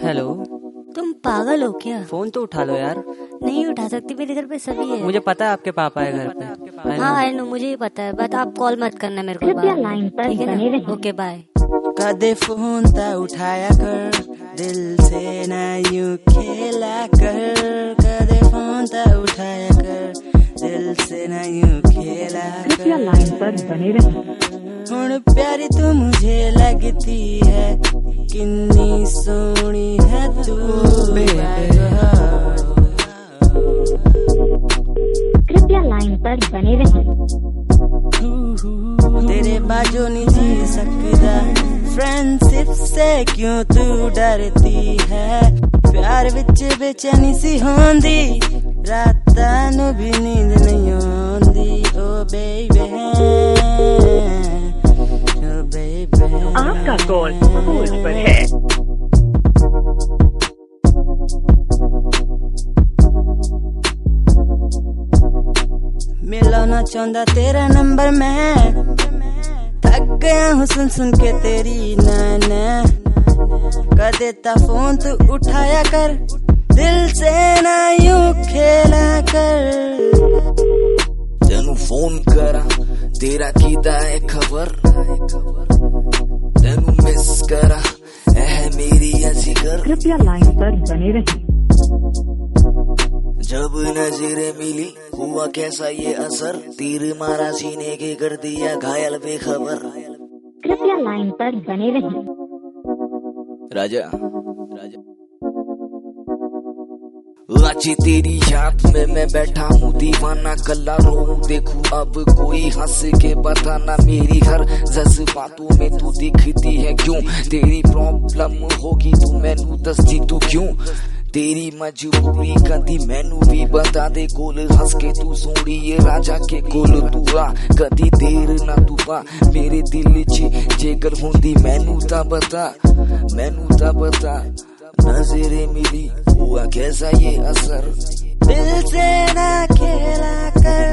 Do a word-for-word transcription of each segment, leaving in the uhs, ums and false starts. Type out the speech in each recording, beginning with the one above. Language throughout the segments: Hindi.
हेलो। तुम पागल हो क्या? फोन तो उठा लो यार। नहीं उठा सकती, मेरे घर पे सभी है। मुझे पता है आपके पापा है घर पे। हाँ आई नो, मुझे ही पता है, बट आप कॉल मत करना मेरे को। कृपया लाइन पर बने रहें। Okay bye. कदे फोन ता उठाया कर, दिल से ना यूं खेला कर। कदे फोन ता उठाया कर, दिल से ना यूं खेला कर। कृपया लाइन पर बने रहें। हुण प्यारी तू मुझे लगती है, कितनी सोहनी है तू कृपया लाइन पर बने रहें। तेरे बाजो नहीं जी सकता, फ्रेंडशिप से क्यों तू डरती है। प्यार विच बेचैनी सी होंदी, रातां नूं भी नींद नहीं आंदी। ओ बेबी ओ बेबी, आपका कॉल होल्ड पर है। मिलाना चाहता तेरा नंबर मैं, थक गया हूँ सुन सुन के तेरी नाना। कर देता फोन तू उठाया कर, दिल से ना यूं खेला कर। तेनू फोन करा तेरा कीता है खबर, तेनू मिस करा है मेरी जिगर। कृपया लाइन पर बने रहें। जब नजरें मिली हुआ कैसा ये असर, तीर मारा सीने के कर दिया घायल बेखबर। कृपया लाइन पर बने रहें। राजा राजा आज तेरी याद में मैं बैठा हूँ दीवाना, कल्ला रो देखूं अब कोई हंस के बताना। मेरी हर जज्बातों में तू दिखती है क्यों, तेरी प्रॉब्लम होगी तू मैनू दसदी तू क्यों। तेरी मजबूरी कदी मैनू भी बता दे, कोल हंस के तू सोड़ी ये राजा के कोल तू आ। कदी देर ना तू आ मेरे दिल च जेकर होंदी मैनू ता बता, मैनू ता बता। नजरें मिली हुआ कैसा ये असर, दिल से ना खेला कर।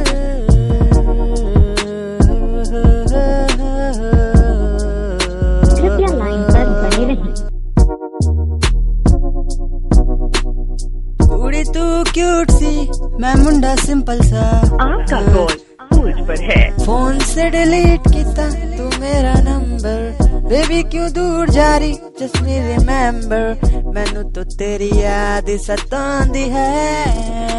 कृपया लाइन पर बने रहें। कुड़ी तू क्यूट सी, मैं मुंडा सिंपल सा। आपका कॉल होल्ड पर है। फोन से डिलीट किता तू मेरा नंबर, बेबी क्यों दूर जा रही जस्ट मी रिमेंबर। मैनू तो तेरी याद सतांदी है।